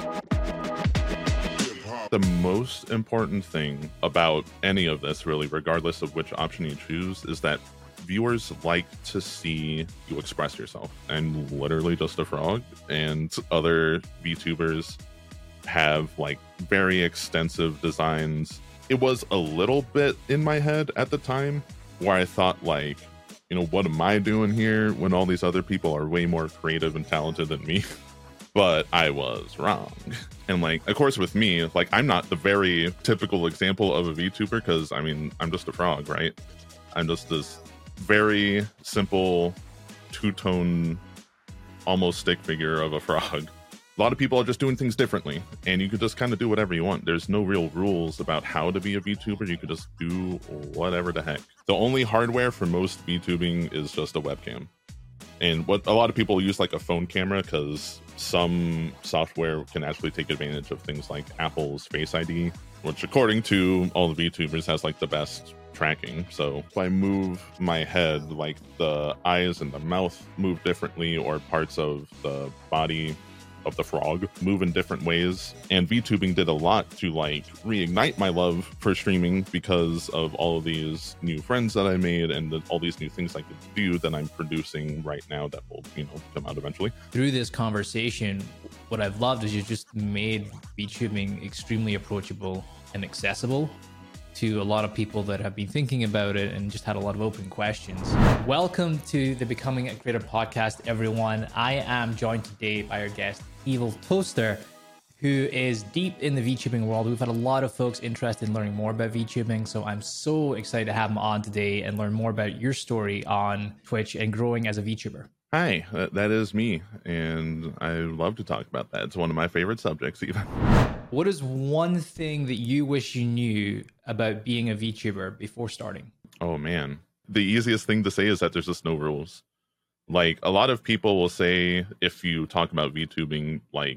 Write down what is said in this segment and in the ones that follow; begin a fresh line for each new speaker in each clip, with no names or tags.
The most important thing about any of this, really, regardless of which option you choose, is that viewers like to see you express yourself. And literally just a frog and other VTubers have like very extensive designs. It was a little bit in my head at the time where I thought like, you know, what am I doing here when all these other people are way more creative and talented than me? But I was wrong. And like, of course, with me, like, I'm not the very typical example of a VTuber because, I mean, I'm just a frog, right? I'm just this very simple two-tone, almost stick figure of a frog. A lot of people are just doing things differently, and you could just kind of do whatever you want. There's no real rules about how to be a VTuber. You could just do whatever the heck. The only hardware for most VTubing is just a webcam. And what a lot of people use like a phone camera because some software can actually take advantage of things like Apple's Face ID, which according to all the VTubers has like the best tracking. So if I move my head, like the eyes and the mouth move differently, or parts of the body of the frog move in different ways. And VTubing did a lot to like reignite my love for streaming because of all of these new friends that I made and all these new things I could do that I'm producing right now that will, you know, come out eventually.
Through this conversation, what I've loved is you just made VTubing extremely approachable and accessible to a lot of people that have been thinking about it and just had a lot of open questions. Welcome to the Becoming a Creator podcast, everyone. I am joined today by our guest, Evil Toaster, who is deep in the VTubing world. We've had a lot of folks interested in learning more about VTubing, so I'm so excited to have him on today and learn more about your story on Twitch and growing as a VTuber.
Hi, that is me, and I love to talk about that. It's one of my favorite subjects, even.
What is one thing that you wish you knew about being a VTuber before starting?
Oh, man. The easiest thing to say is that there's just no rules. Like, a lot of people will say, if you talk about VTubing, like,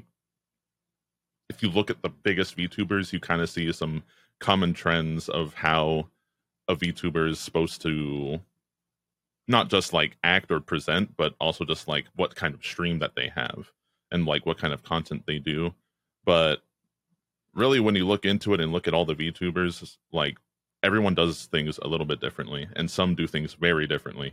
if you look at the biggest VTubers, you kind of see some common trends of how a VTuber is supposed to not just, like, act or present, but also just, like, what kind of stream that they have and, like, what kind of content they do. But really, when you look into it and look at all the VTubers, like, everyone does things a little bit differently, and some do things very differently.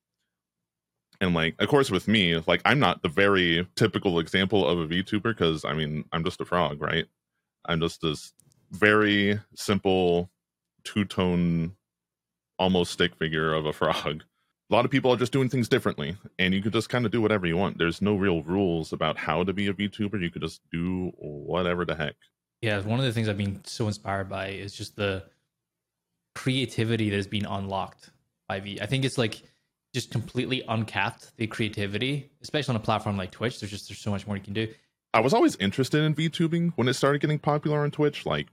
And like, of course, with me, like, I'm not the very typical example of a VTuber because, I mean, I'm just a frog, right? I'm just this very simple two-tone, almost stick figure of a frog. A lot of people are just doing things differently, and you could just kind of do whatever you want. There's no real rules about how to be a VTuber. You could just do whatever the heck.
Yeah, one of the things I've been so inspired by is just the creativity that has been unlocked by I think it's like just completely uncapped, the creativity, especially on a platform like Twitch. There's so much more you can do.
I was always interested in VTubing when it started getting popular on Twitch, like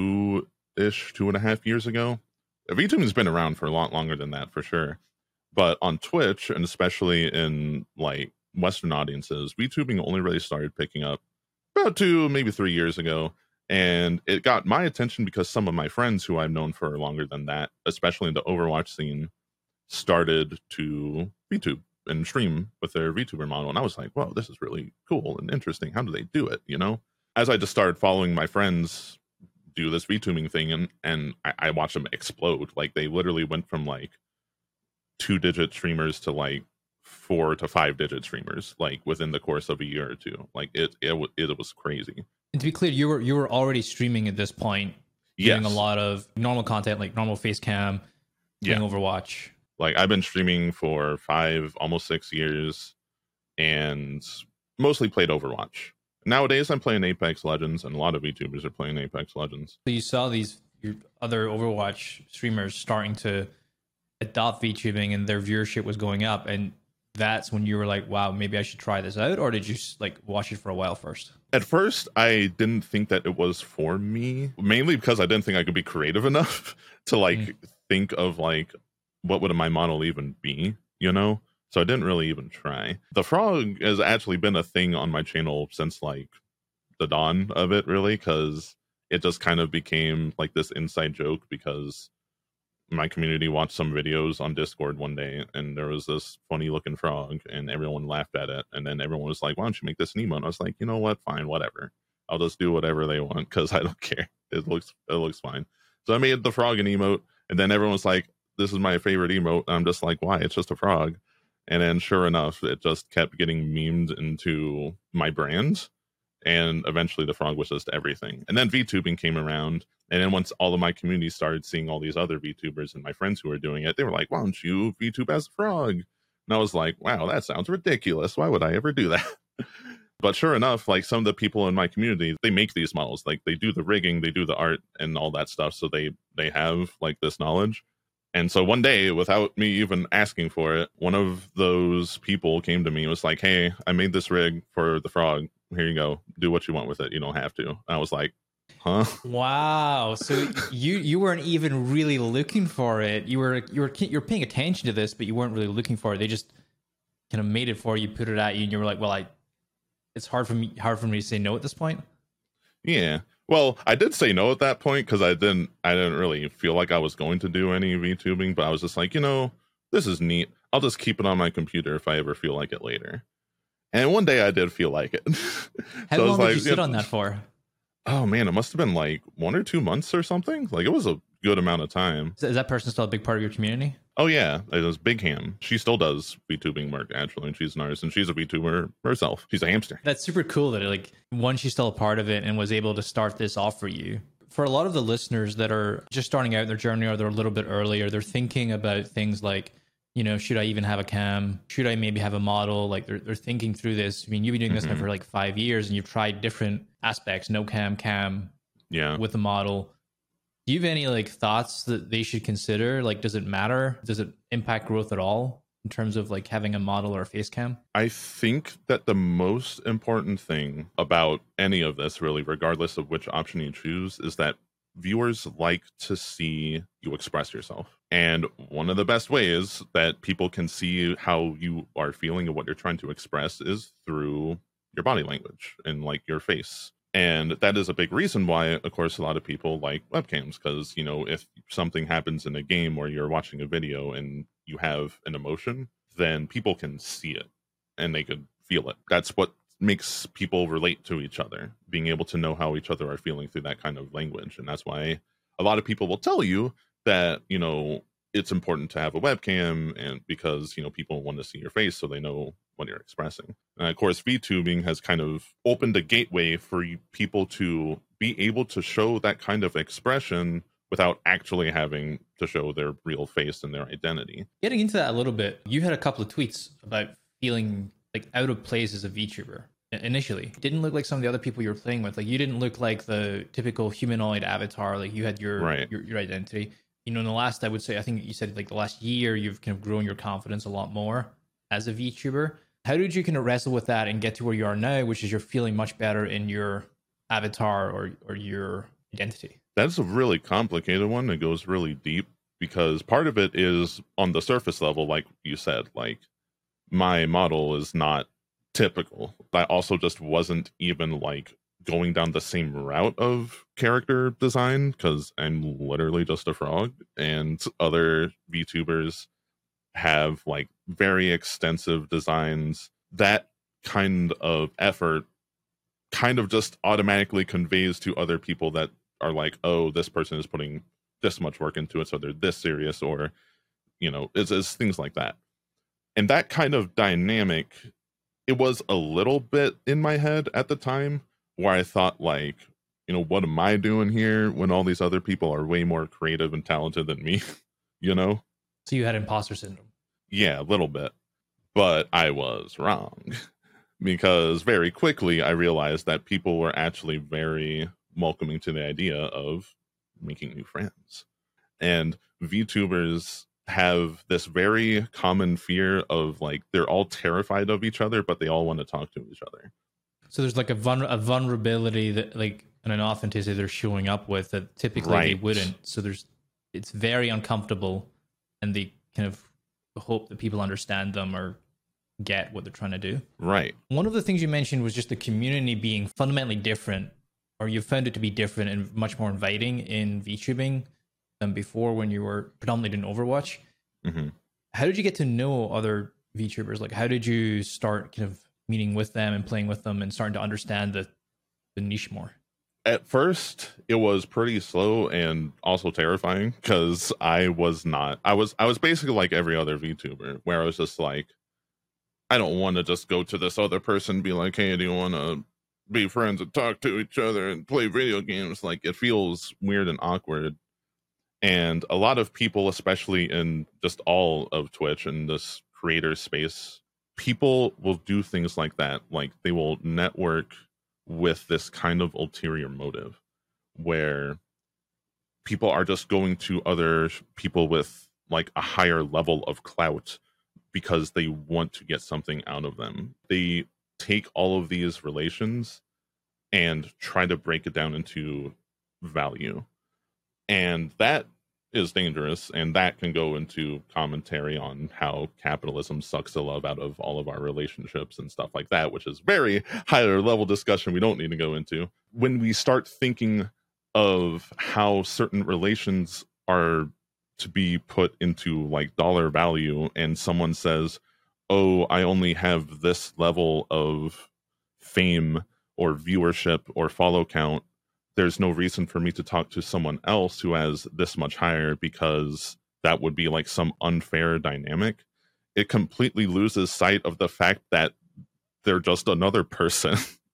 2.5 years ago. VTubing has been around for a lot longer than that, for sure. But on Twitch, and especially in like Western audiences, VTubing only really started picking up about 2, maybe 3 years ago. And it got my attention because some of my friends who I've known for longer than that, especially in the Overwatch scene, started to VTube and stream with their VTuber model. And I was like, wow, this is really cool and interesting. How do they do it? You know, as I just started following my friends do this VTubing thing, and I watched them explode. Like, they literally went from like 2-digit streamers to like 4 to 5-digit streamers, like within the course of a year or two. Like, it was crazy.
And to be clear, you were already streaming at this point, doing a lot of normal content, like normal face cam, doing Overwatch.
Like, I've been streaming for 5, almost 6 years, and mostly played Overwatch. Nowadays, I'm playing Apex Legends, and a lot of VTubers are playing Apex Legends.
So you saw your other Overwatch streamers starting to adopt VTubing, and their viewership was going up, and that's when you were like, wow, maybe I should try this out? Or did you like watch it for a while first?
At first, I didn't think that it was for me, mainly because I didn't think I could be creative enough to like think of like, what would my model even be, you know? So I didn't really even try. The frog has actually been a thing on my channel since like the dawn of it, really, because it just kind of became like this inside joke because my community watched some videos on Discord one day, and there was this funny looking frog, and everyone laughed at it. And then everyone was like, why don't you make this an emote? And I was like, you know what? Fine, whatever. I'll just do whatever they want because I don't care. It looks fine. So I made the frog an emote, and then everyone's like, "This is my favorite emote." And I'm just like, "Why? It's just a frog." And then sure enough, it just kept getting memed into my brand. And eventually the frog was just everything. And then VTubing came around. And then once all of my community started seeing all these other VTubers and my friends who were doing it, they were like, "Why don't you VTube as a frog?" And I was like, "Wow, that sounds ridiculous. Why would I ever do that?" But sure enough, like some of the people in my community, they make these models. Like they do the rigging, they do the art and all that stuff. So they have like this knowledge. And so one day, without me even asking for it, one of those people came to me and was like, "Hey, I made this rig for the frog. Here you go. Do what you want with it. You don't have to." And I was like, "Huh?"
Wow. So you weren't even really looking for it. You're paying attention to this, but you weren't really looking for it. They just kind of made it for you, put it at you, and you were like, "Well, it's hard for me to say no at this point."
Yeah. Well, I did say no at that point because I didn't really feel like I was going to do any VTubing, but I was just like, this is neat. I'll just keep it on my computer if I ever feel like it later. And one day I did feel like it.
How long did you sit on that for?
Oh man, it must have been like 1 or 2 months or something. Like it was a good amount of time.
Is that person still a big part of your community?
Oh yeah, it was Big Ham. She still does VTubing work actually, and she's an artist, and she's a VTuber herself. She's a hamster.
That's super cool that like one, she's still a part of it and was able to start this off for you. For a lot of the listeners that are just starting out in their journey, or they're a little bit earlier, they're thinking about things like, should I even have a cam? Should I maybe have a model? Like they're thinking through this. I mean, you've been doing this now for like 5 years, and you've tried different aspects, no cam,
yeah,
with the model. Do you have any like thoughts that they should consider? Like, does it matter? Does it impact growth at all in terms of like having a model or a face cam?
I think that the most important thing about any of this, really, regardless of which option you choose, is that viewers like to see you express yourself. And one of the best ways that people can see how you are feeling and what you're trying to express is through your body language and like your face. And that is a big reason why, of course, a lot of people like webcams, because, if something happens in a game or you're watching a video and you have an emotion, then people can see it and they could feel it. That's what makes people relate to each other, being able to know how each other are feeling through that kind of language. And that's why a lot of people will tell you that, it's important to have a webcam, and because, people want to see your face so they know what you're expressing. And of course, VTubing has kind of opened a gateway for people to be able to show that kind of expression without actually having to show their real face and their identity.
Getting into that a little bit, you had a couple of tweets about feeling like out of place as a VTuber. Initially, it didn't look like some of the other people you were playing with. Like you didn't look like the typical humanoid avatar. Like you had your identity. In the last, I would say, I think you said like the last year, you've kind of grown your confidence a lot more as a VTuber. How did you kind of wrestle with that and get to where you are now, which is you're feeling much better in your avatar or your identity?
That's a really complicated one. It goes really deep because part of it is on the surface level, like you said, like my model is not typical. I also just wasn't even like going down the same route of character design because I'm literally just a frog, and other VTubers have like very extensive designs. That kind of effort kind of just automatically conveys to other people that are like, oh, this person is putting this much work into it, so they're this serious, or it's things like that. And that kind of dynamic, it was a little bit in my head at the time where I thought like, what am I doing here when all these other people are way more creative and talented than me? So
you had imposter syndrome.
Yeah, a little bit, but I was wrong because very quickly I realized that people were actually very welcoming to the idea of making new friends. And VTubers have this very common fear of like, they're all terrified of each other, but they all want to talk to each other.
So there's like a vulnerability that like, and an authenticity they're showing up with that typically they wouldn't. So it's very uncomfortable, and they kind of hope that people understand them or get what they're trying to do.
Right.
One of the things you mentioned was just the community being fundamentally different, or you found it to be different and much more inviting in VTubing than before when you were predominantly doing Overwatch.
Mm-hmm.
How did you get to know other VTubers? Like, how did you start kind of meeting with them and playing with them and starting to understand the the niche more?
At first, it was pretty slow and also terrifying because I was basically like every other VTuber, where I was just like, I don't want to just go to this other person and be like, hey, do you want to be friends and talk to each other and play video games? Like, it feels weird and awkward. And a lot of people, especially in just all of Twitch and this creator space, people will do things like that. Like, they will network with this kind of ulterior motive where people are just going to other people with like a higher level of clout because they want to get something out of them. They take all of these relations and try to break it down into value. And that is dangerous, and that can go into commentary on how capitalism sucks the love out of all of our relationships and stuff like that, which is very higher level discussion we don't need to go into. When we start thinking of how certain relations are to be put into like dollar value, and someone says, oh, I only have this level of fame or viewership or follow count, there's no reason for me to talk to someone else who has this much higher, because that would be like some unfair dynamic. It completely loses sight of the fact that they're just another person.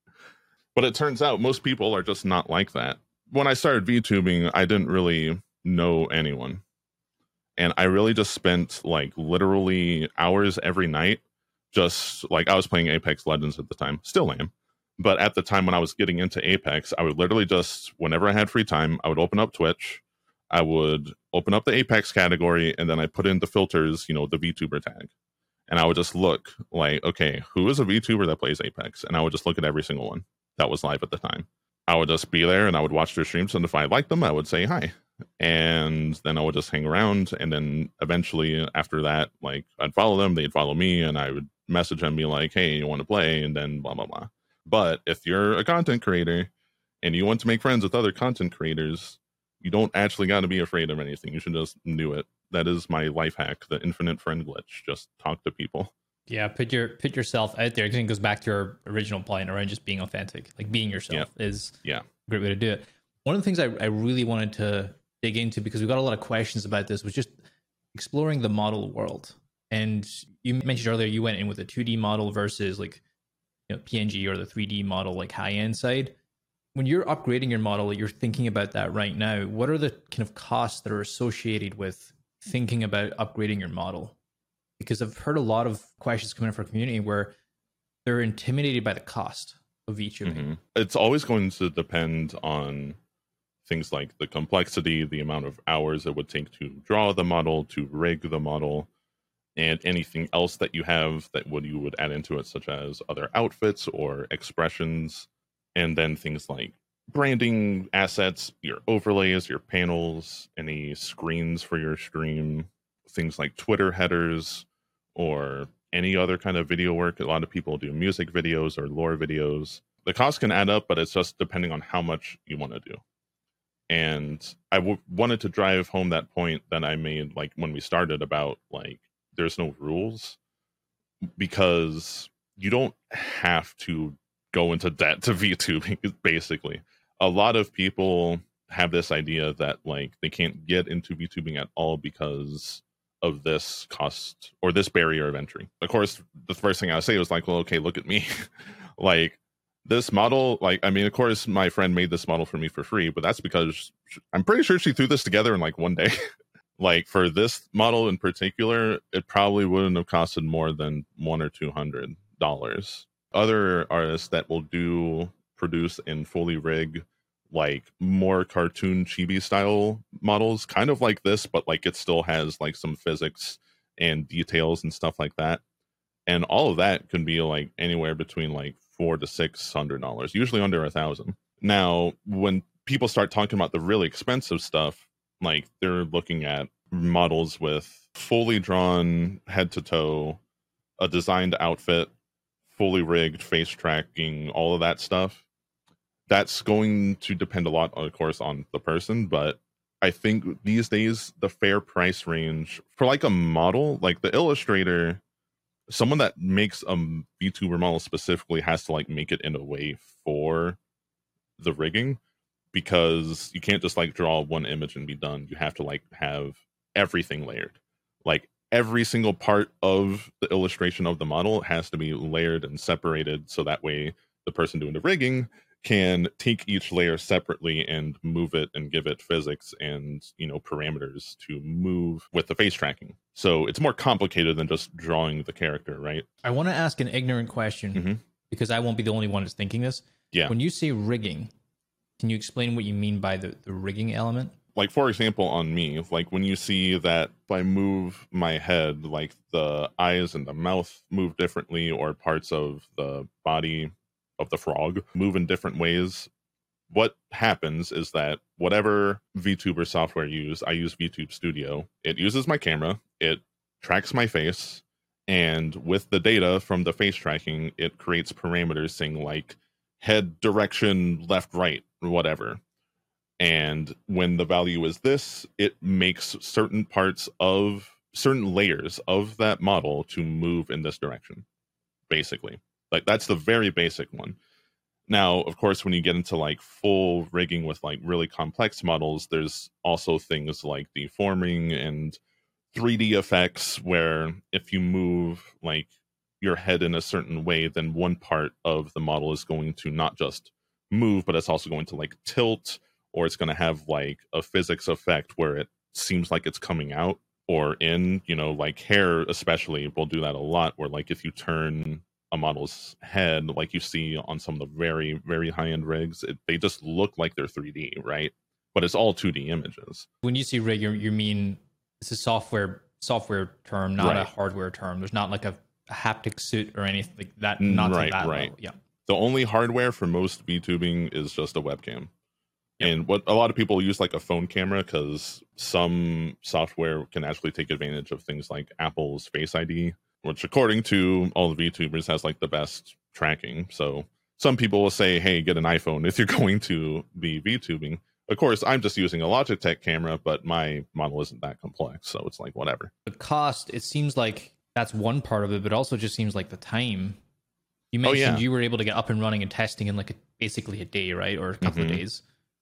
But it turns out most people are just not like that. When I started VTubing, I didn't really know anyone. And I really just spent like literally hours every night. Just like, I was playing Apex Legends at the time, still am. But at the time when I was getting into Apex, I would literally just, whenever I had free time, I would open up Twitch, I would open up the Apex category, and then I put in the filters, the VTuber tag. And I would just look like, okay, who is a VTuber that plays Apex? And I would just look at every single one that was live at the time. I would just be there and I would watch their streams. And if I liked them, I would say hi. And then I would just hang around. And then eventually after that, like, I'd follow them, they'd follow me, and I would message them, be like, hey, you want to play? And then blah, blah, blah. But if you're a content creator and you want to make friends with other content creators, you don't actually got to be afraid of anything. You should just do it. That is my life hack, the infinite friend glitch. Just talk to people.
Yeah, put yourself out there. I think it goes back to your original point around just being authentic. Like, being yourself is a great way to do it. One of the things I really wanted to dig into, because we got a lot of questions about this, was just exploring the model world. And you mentioned earlier you went in with a 2D model versus like PNG or the 3D model, like high-end side. When you're upgrading your model, you're thinking about that right now. What are the kind of costs that are associated with thinking about upgrading your model? Because I've heard a lot of questions coming in from our community where they're intimidated by the cost of VTubing.
Mm-hmm. It's always going to depend on things like the complexity, the amount of hours it would take to draw the model, to rig the model, and anything else that you have that you would add into it, such as other outfits or expressions, and then things like branding assets, your overlays, your panels, any screens for your stream, things like Twitter headers, or any other kind of video work. A lot of people do music videos or lore videos. The cost can add up, but it's just depending on how much you want to do. And I wanted to drive home that point that I made like when we started about like, there's no rules, because you don't have to go into debt to VTubing. Basically, a lot of people have this idea that like they can't get into VTubing at all because of this cost or this barrier of entry. Of course, the first thing I say was like, well, okay, look at me. Like, this model, like, I mean, of course, my friend made this model for me for free, but that's because I'm pretty sure she threw this together in like one day. Like, for this model in particular, it probably wouldn't have costed more than $100 or $200. Other artists that will produce and fully rig like more cartoon chibi style models, kind of like this, but like it still has like some physics and details and stuff like that. And all of that can be like anywhere between like $400 to $600, usually under $1,000. Now, when people start talking about the really expensive stuff, like they're looking at models with fully drawn head to toe, a designed outfit, fully rigged face tracking, all of that stuff. That's going to depend a lot, of course, on the person. But I think these days, the fair price range for like a model, like the illustrator, someone that makes a VTuber model specifically has to like make it in a way for the rigging, because you can't just like draw one image and be done. You have to like have everything layered. Like every single part of the illustration of the model has to be layered and separated, so that way the person doing the rigging can take each layer separately and move it and give it physics and, you know, parameters to move with the face tracking. So it's more complicated than just drawing the character, right?
I want to ask an ignorant question because I won't be the only one that's thinking this.
Yeah.
When you say rigging, can you explain what you mean by the rigging element?
Like, for example, on me, like when you see that if I move my head, like the eyes and the mouth move differently, or parts of the body of the frog move in different ways, what happens is that whatever VTuber software I use VTube Studio. It uses my camera, it tracks my face, and with the data from the face tracking, it creates parameters saying like head direction, left, right, or whatever. And when the value is this, it makes certain layers of that model to move in this direction, basically. Like that's the very basic one. Now, of course, when you get into like full rigging with like really complex models, there's also things like deforming and 3D effects, where if you move like your head in a certain way, then one part of the model is going to not just move, but it's also going to like tilt, or it's going to have like a physics effect where it seems like it's coming out or in, you know, like hair especially will do that a lot, where like if you turn a model's head, like you see on some of the very, very high-end rigs, they just look like they're 3D, right? But it's all 2D images.
When you see rig, you mean it's a software term, not a hardware term. There's not like a haptic suit or anything like that. Not to that level. Yeah.
The only hardware for most VTubing is just a webcam. Yep. And what a lot of people use like a phone camera, because some software can actually take advantage of things like Apple's Face ID, which according to all the VTubers has like the best tracking. So some people will say, hey, get an iPhone if you're going to be VTubing. Of course, I'm just using a Logitech camera, but my model isn't that complex, so it's like whatever.
The cost, it seems like that's one part of it, but also just seems like the time. You mentioned you were able to get up and running and testing in like basically a day, right? Or a couple of days.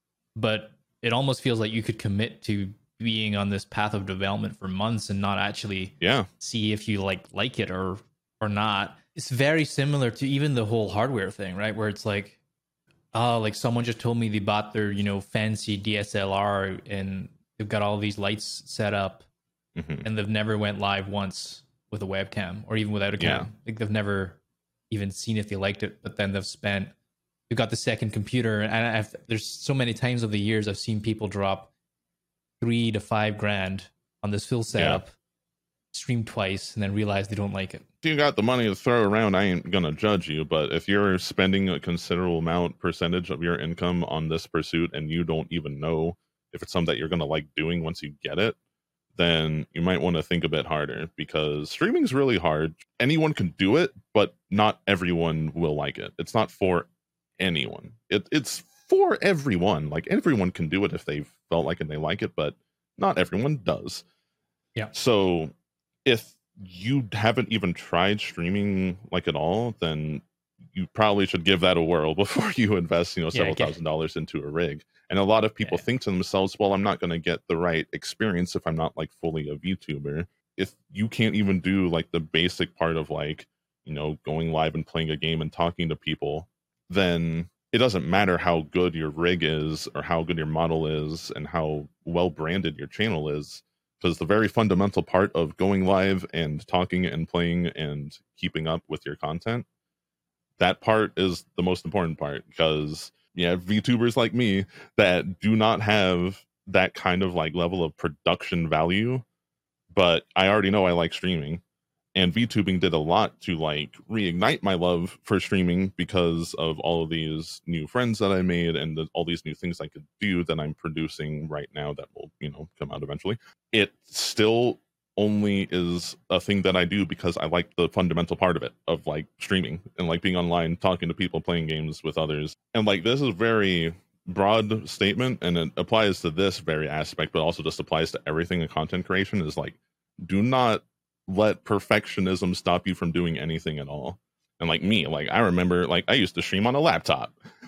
But it almost feels like you could commit to being on this path of development for months and not actually see if you like it or not. It's very similar to even the whole hardware thing, right? Where it's like, oh, like someone just told me they bought their, you know, fancy DSLR and they've got all these lights set up and they've never went live once with a webcam or even without a cam. Like they've never even seen if they liked it, but then they've got the second computer. And there's so many times over the years I've seen people drop $3,000 to $5,000 on this full setup, stream twice, and then realize they don't like it.
If you got the money to throw around, I ain't gonna judge you. But if you're spending a considerable percentage of your income on this pursuit and you don't even know if it's something that you're gonna like doing once you get it, then you might want to think a bit harder, because streaming is really hard. Anyone can do it, but not everyone will like it. It's not for anyone. It's for everyone. Like everyone can do it if they felt like it and they like it, but not everyone does.
Yeah.
So if you haven't even tried streaming like at all, then you probably should give that a whirl before you invest, you know, several $1,000s into a rig. And a lot of people think to themselves, well, I'm not going to get the right experience if I'm not like fully a VTuber. If you can't even do like the basic part of like, you know, going live and playing a game and talking to people, then it doesn't matter how good your rig is or how good your model is and how well branded your channel is, because the very fundamental part of going live and talking and playing and keeping up with your content, that part is the most important part. Because VTubers like me that do not have that kind of like level of production value, but I already know I like streaming. And VTubing did a lot to like reignite my love for streaming because of all of these new friends that I made and all these new things I could do that I'm producing right now that will, you know, come out eventually. It still only is a thing that I do because I like the fundamental part of it, of like streaming and like being online, talking to people, playing games with others. And like this is a very broad statement and it applies to this very aspect, but also just applies to everything in content creation, is like, do not let perfectionism stop you from doing anything at all. And like me, like I remember, like I used to stream on a laptop.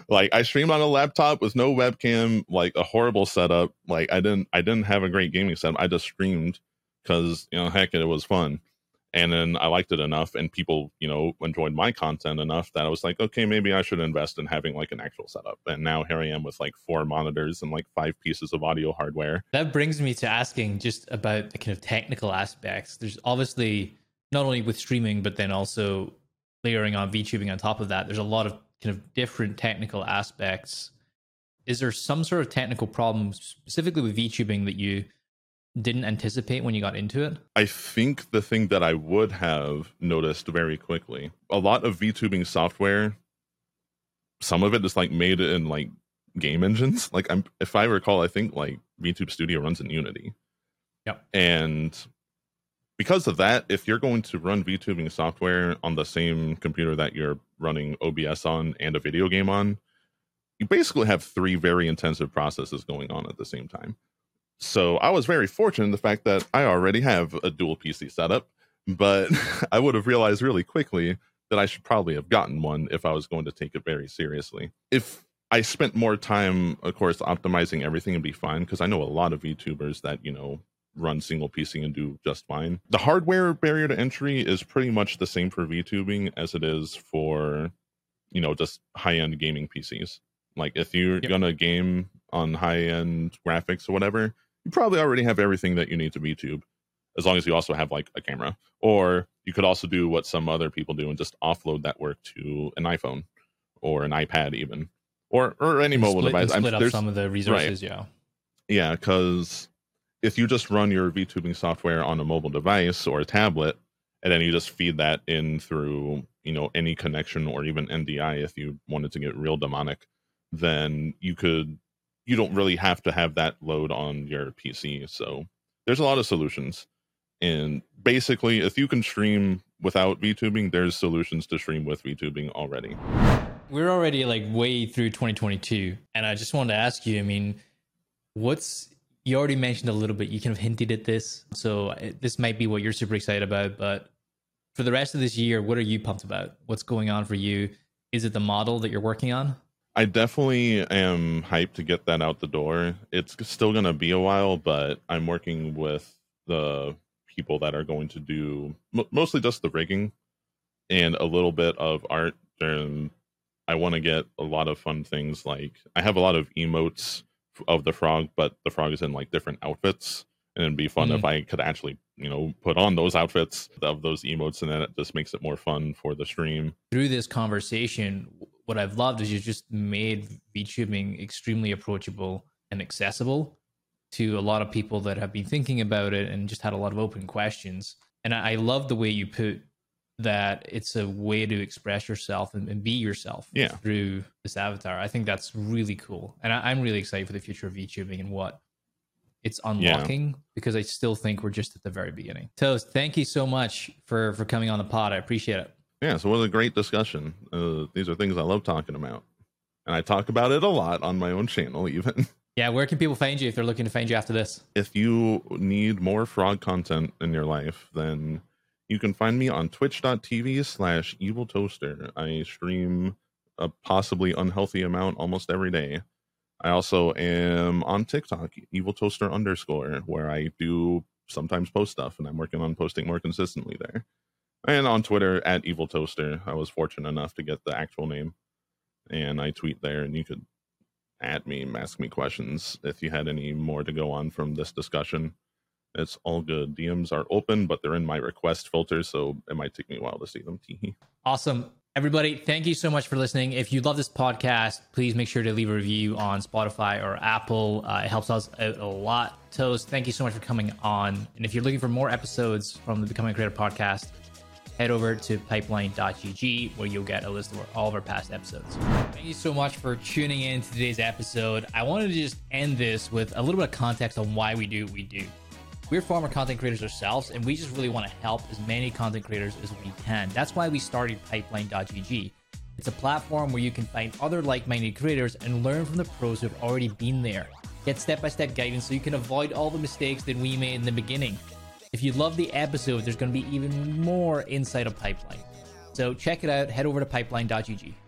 Like I streamed on a laptop with no webcam, like a horrible setup. Like I didn't have a great gaming setup. I just streamed because, you know, heck, it was fun. And then I liked it enough, and people, you know, enjoyed my content enough that I was like, okay, maybe I should invest in having like an actual setup. And now here I am with like 4 monitors and like 5 pieces of audio hardware.
That brings me to asking just about the kind of technical aspects. There's obviously not only with streaming, but then also layering on VTubing on top of that. There's a lot of kind of different technical aspects. Is there some sort of technical problems specifically with VTubing that you didn't anticipate when you got into it?
I think the thing that I would have noticed very quickly, a lot of VTubing software, some of it is like made in like game engines. Like if I recall, I think like VTube Studio runs in Unity.
Yep.
And because of that, if you're going to run VTubing software on the same computer that you're running OBS on and a video game on, you basically have 3 very intensive processes going on at the same time. So I was very fortunate in the fact that I already have a dual PC setup, but I would have realized really quickly that I should probably have gotten one if I was going to take it very seriously. If I spent more time, of course, optimizing everything, and be fine, because I know a lot of VTubers that, you know, run single PC and do just fine. The hardware barrier to entry is pretty much the same for VTubing as it is for, you know, just high-end gaming PCs. Like if you're gonna game on high-end graphics or whatever, you probably already have everything that you need to VTube, as long as you also have like a camera. Or you could also do what some other people do and just offload that work to an iPhone or an iPad even, or any mobile device.
Split up some of the resources, right.
Yeah, because if you just run your VTubing software on a mobile device or a tablet, and then you just feed that in through, you know, any connection or even NDI, if you wanted to get real demonic, then you don't really have to have that load on your PC. So there's a lot of solutions. And basically, if you can stream without VTubing, there's solutions to stream with VTubing already.
We're already like way through 2022. And I just wanted to ask you, I mean, you already mentioned a little bit, you kind of hinted at this. So this might be what you're super excited about, but for the rest of this year, what are you pumped about? What's going on for you? Is it the model that you're working on?
I definitely am hyped to get that out the door. It's still going to be a while, but I'm working with the people that are going to do mostly just the rigging and a little bit of art. And I want to get a lot of fun things. Like I have a lot of emotes of the frog, but the frog is in like different outfits, and it'd be fun if I could actually, you know, put on those outfits of those emotes, and then it just makes it more fun for the stream.
Through this conversation, what I've loved is you just made VTubing extremely approachable and accessible to a lot of people that have been thinking about it and just had a lot of open questions. And I love the way you put that it's a way to express yourself and be yourself through this avatar. I think that's really cool. And I'm really excited for the future of VTubing and what it's unlocking, because I still think we're just at the very beginning. Toast, thank you so much for coming on the pod. I appreciate it.
Yeah, so it was a great discussion. These are things I love talking about. And I talk about it a lot on my own channel even.
Yeah, where can people find you if they're looking to find you after this?
If you need more frog content in your life, then you can find me on twitch.tv/eviltoaster. I stream a possibly unhealthy amount almost every day. I also am on TikTok, eviltoaster_, where I do sometimes post stuff, and I'm working on posting more consistently there. And on Twitter @eviltoaster. I was fortunate enough to get the actual name, and I tweet there, and you could at me, ask me questions if you had any more to go on from this discussion. It's all good. DMs are open, but they're in my request filter, so it might take me a while to see them.
Awesome. Everybody, thank you so much for listening. If you love this podcast, please make sure to leave a review on Spotify or Apple. It helps us out a lot. Toast, thank you so much for coming on. And if you're looking for more episodes from the Becoming a Creator podcast, head over to pipeline.gg, where you'll get a list of all of our past episodes. Thank you so much for tuning in to today's episode. I wanted to just end this with a little bit of context on why we do what we do. We're former content creators ourselves, and we just really want to help as many content creators as we can. That's why we started pipeline.gg. It's a platform where you can find other like-minded creators and learn from the pros who have already been there. Get step-by-step guidance so you can avoid all the mistakes that we made in the beginning. If you love the episode, there's going to be even more inside of Pipeline. So check it out. Head over to pipeline.gg.